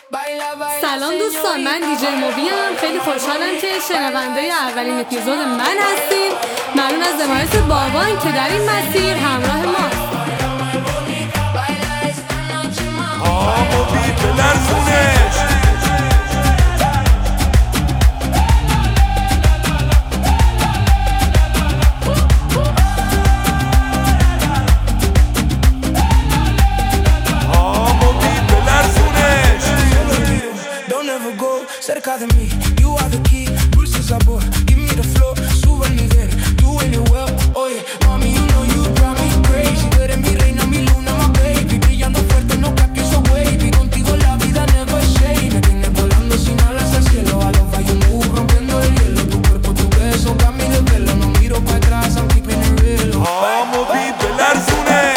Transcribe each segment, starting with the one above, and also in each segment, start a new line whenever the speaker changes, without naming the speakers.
سلام دوستان، من دیجی موبیم. خیلی خوشحالم که شنونده اولین اپیزود من هستیم. ممنون از حمایت بابان که در این مسیر همراه ماست.
موبی بلرزونش
cerca de mí, you are the key, dulce sabor, give me the flow, sube el nivel, doing it well, oye, mami, you know you drive me crazy, tú eres mi reina, mi luna, my baby, brillando fuerte, no caques so wavy, contigo la vida never shady, me tienes volando sin alas al cielo, a los by you move, rompiendo el hielo, tu cuerpo, tu beso, got me de pelo, no miro pa' atrás, I'm keeping it real,
موبی بلرزونش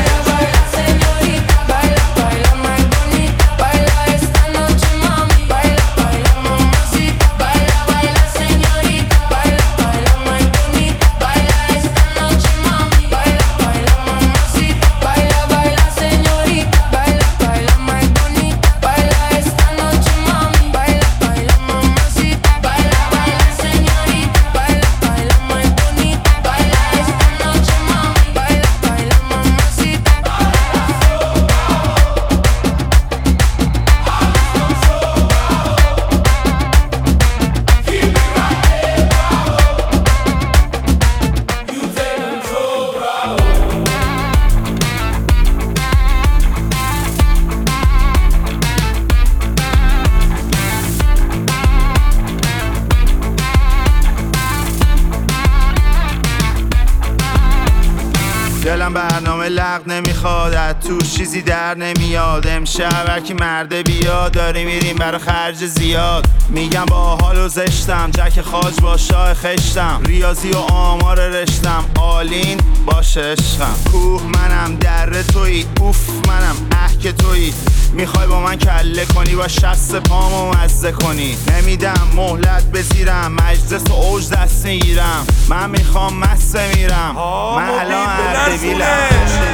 دلم برنامه لغ نمیخواد، از توش چیزی در نمیاد. امشب هرکی مرده بیاد، داری میریم برا خرج زیاد. میگم با حال و زشتم، جک خاج با شاه خشتم. ریاضی و آمار رشتم، آلین باشه عشقم. کوه منم، دره تویی، اوف منم، که تویی. میخوای با من کله کنی، با شست پامو مزه کنی. نمیدم مهلت بزیرم، مجلس و اوج دست میگیرم. من میخوام مسته میرم، من الان اردبیلم.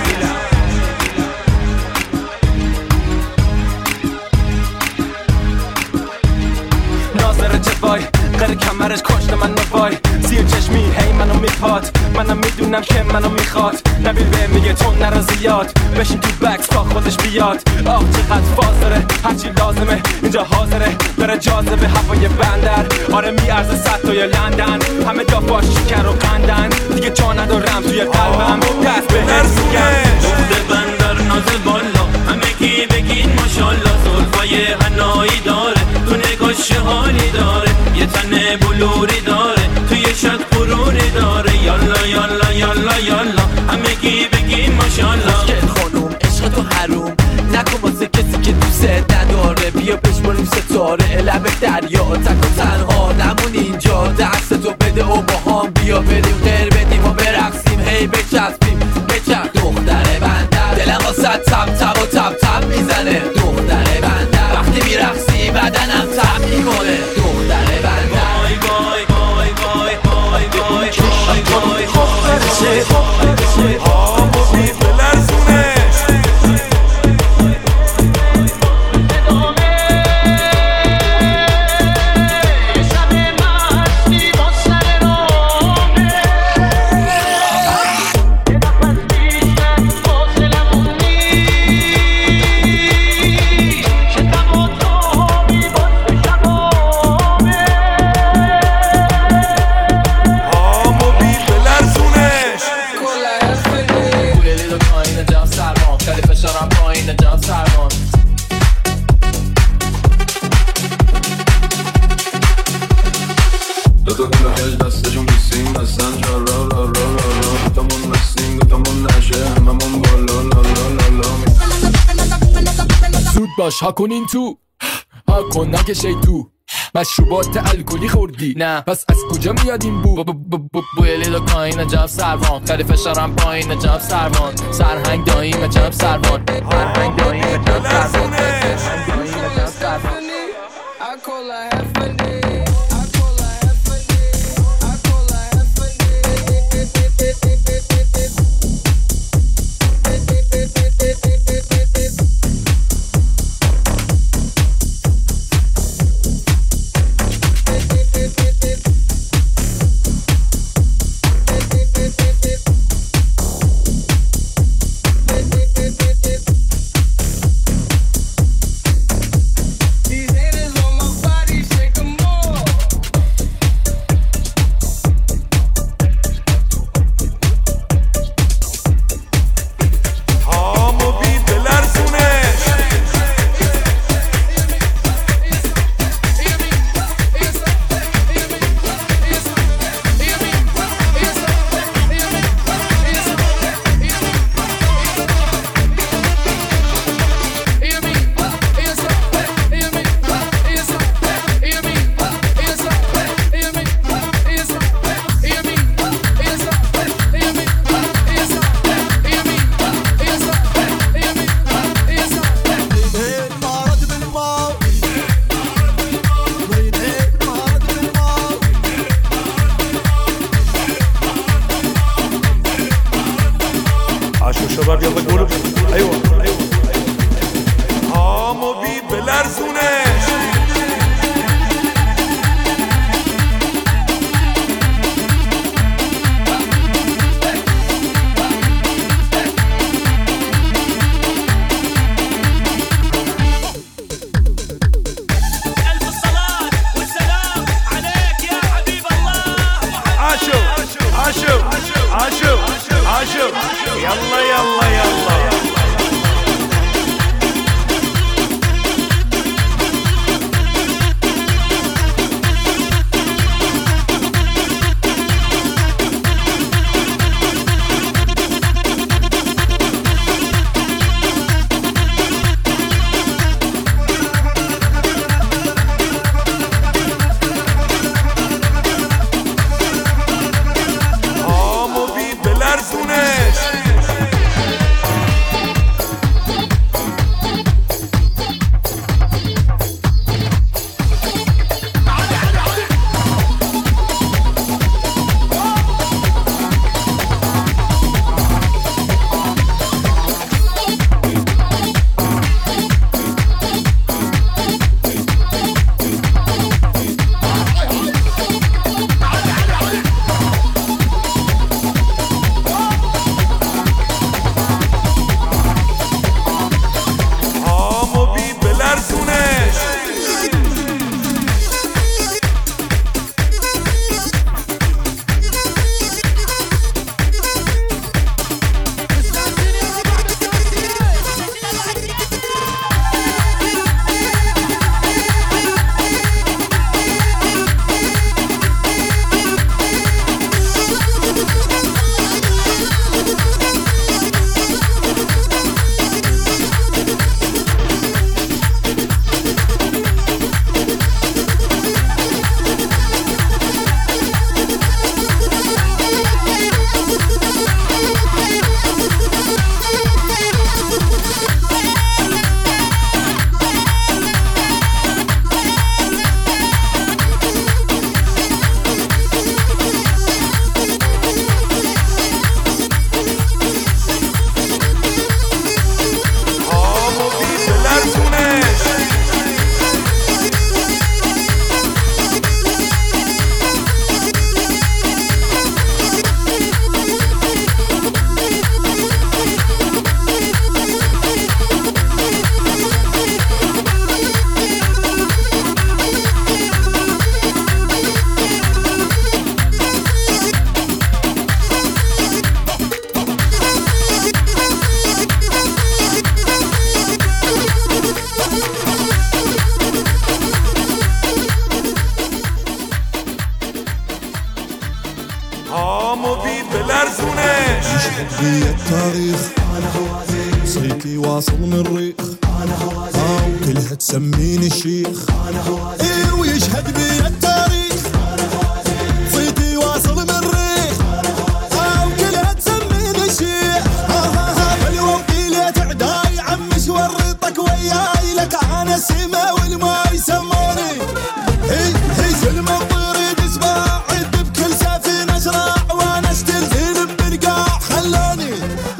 ناظر جوای قره کمرش کشت من نوای. زیر چشمی هی منو میپاد، منم میدونم که منو میخواد. نبیل به میگه تو نرا زیاد، بشین تو بکس تا خودش بیاد. آه چقدر فاز داره، هرچی لازمه اینجا حاضره. داره جاذبه هوای بندر، آره میارزه 100 تا یا لندن. همه دافاش شکر و قندن، دیگه جا ندارم توی قلبم. دست به هم میگم دخت بندر نازل بالا، همه کی بگین ماشالله. زلفای حنایی داره، تو نگاش حالی داره. یه تن بلوری داره، توی شد قروری داره. یالا یالا یالا یالا، همه کی بگین ماشالله.
که خانوم عشق تو حروم نکن واسه کسی که دوست نداره. بیا بشماریم ستاره لب دریا، تک و تنها نمون اینجا. دست تو بده و با هم بیا بریم غیر بدیم و برقصیم. هی بچسبیم بچرخ دختر بندر، دلم واسه تب تب و تب تب میزنه. دختر بندر وقتی میرقصی بدنم تب میکنه. دختر بندر
وای وای وای وای وای وای وای وای وای.
موبی بلرزونش
باش ها کن این تو ها کن نکشه تو. مشروبات الکلی خوردی نه پس از کجا میاد این بو؟ بویلی دو کاین جناب سروان، خیلی فشارم پایین جناب سروان. سرهنگ داییم جناب سروان، سرهنگ داییم جناب سروان، سرهنگ داییم جناب سروان.
عاشو عاشو يلا يلا يلا
التاريخ صيتي واصل من الريخ وكلها تسميني الشيخ ويشهد بي التاريخ صيتي واصل من الريخ وكلها تسميني الشيخ فالوكيلة تعداي عمش ورطك وياي لك انا السما والما يسموني هي سلمى الطريق اسباع عد بكل سفينة اشراع وانا استلزم بالقاع خلوني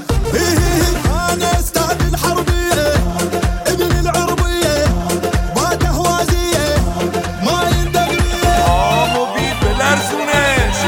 انا استاذ الحربية ابن العربية باد هوازية ما يندق بيه
مبيد بالارزونش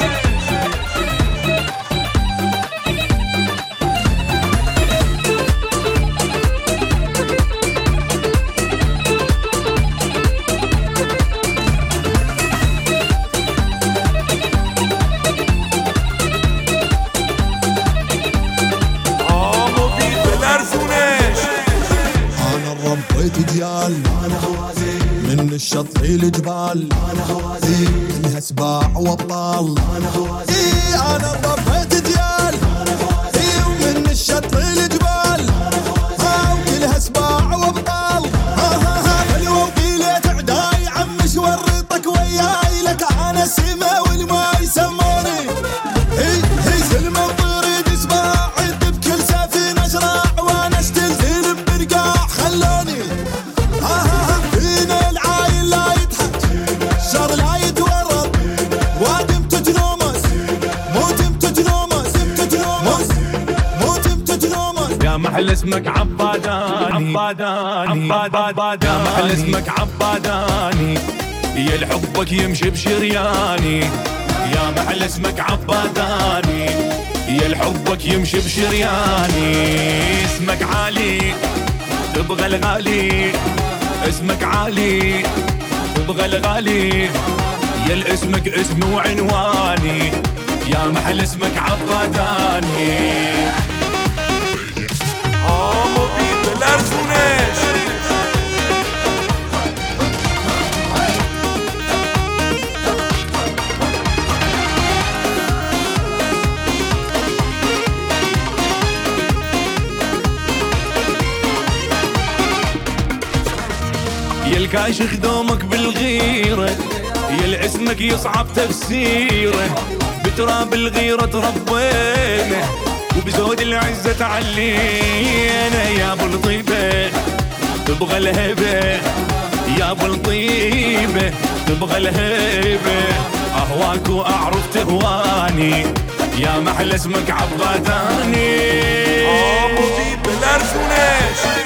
ربيت ديال من الشط الجبال كلها سباع وابطال انا ربيت ديال ومن الشط الجبال كلها سباع وابطال الوكيلة تعداي عمش ورطك وياي لك انا السما والما يسموني هي سلمى الطريق سباع عد بكل سفينة اشراع وانا استلزم برقاع خلوني فينا العايل لا يضحك شر لا يتورط وادم تتنومس موتم تتنومس موتم تتنومس
يا محل اسمك عباداني يا محل اسمك عباداني يا الحبك يمشي بشرياني يا محل اسمك عباداني يا الحبك يمشي بشرياني اسمك عالي تبغى الغالي اسمك عالي تبغى الغالي يا الاسمك اسمي وعنواني يا محل اسمك عباداني
موبی بلرزونش
يلقاش خدومك بالغيرة يل اسمك يصعب تفسيره بتراب الغيرة تربينا وبزود العزة تعلينا يا ابو الطيبة تبغى الهبة يا ابو الطيبة تبغى الهبة اهواك واعرف تهواني يا محل اسمك عباداني
موبی بلرزونش